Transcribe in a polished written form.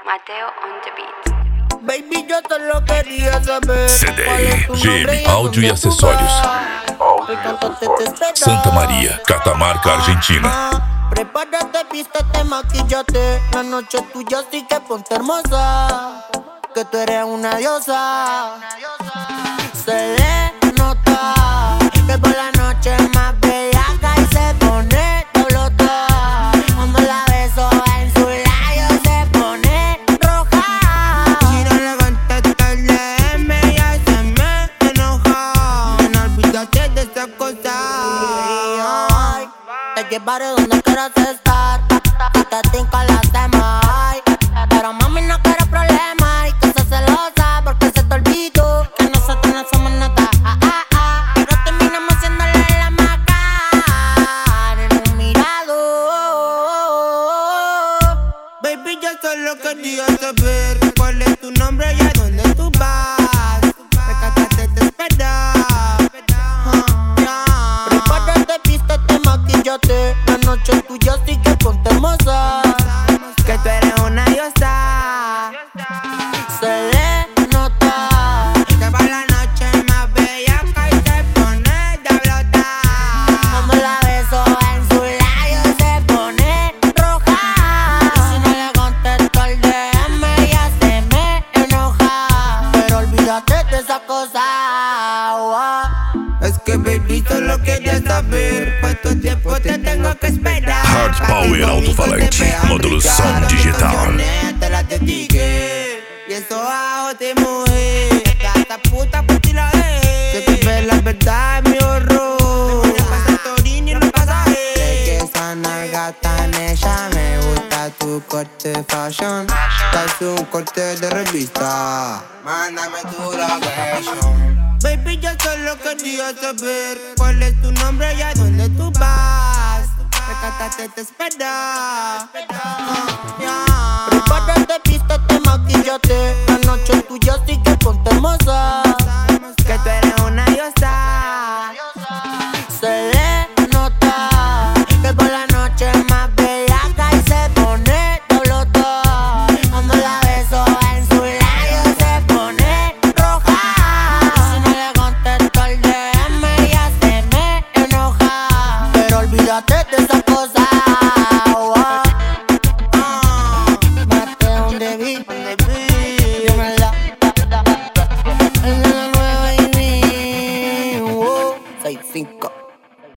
Mateo on the beat. Baby, yo solo quería saber CDI, GM, áudio e acessórios. Santa Maria, Catamarca, Argentina. Prepárate, vístete, maquillate. La noche es tuya, así que ponte hermosa, que tú eres una diosa. Se le nota que por la noche es más bellaca y se pone doblota. Cuando la beso en su labio se pone roja. Si no le contesta el DM ya se me enoja. No olvídate de esa cosa. Ay, te llevaré donde quieras estar. Si te tinca la hacemos, ay. Pero mami no quiero problemas y que seas celosa porque se te olvidó que nosotros no somos nada. Pero terminamos haciéndole la macana en un mirador. Baby, yo solo quería saber cuál es tu nombre y a dónde tú vas. Recátate de esperar. Prepárate, vístete, maquillate. La noche es tuya, así que ponte hermosa, Que tú eres una diosa. se le nota. Que va la noche más bellaca y se pone de blota. Cuando la beso en su labio se pone roja. Y si no le contesto el DM ya se me enoja. Pero olvídate de esa cosa. Es que baby solo quería saber cuánto tiempo te tengo que esperar. Hard Power Alto-Falante, modulação digital. Te la dediqué y eso bajo te mojé. Esta puta por ti la dejé. Que tú ves la verdad es mi horror. Me pasa Torini y los pasajes. Sé que esa nalga tan ella me gusta tu corte fashion. Estás un corte de revista. Mándame tu location. Baby, yo solo quería saber cuál es tu nombre y a dónde tú vas. Recátate, te espera. Prepárate, vístete, maquillate. La noche es tuya, así que ponte hermosa, Que tú eres una diosa. se le nota que por la noche es más bellaca y se pone doblota. Cuando la beso en su labio se pone roja. Y si no le contesto el DM ya se me enoja. Pero olvídate de esa cosa.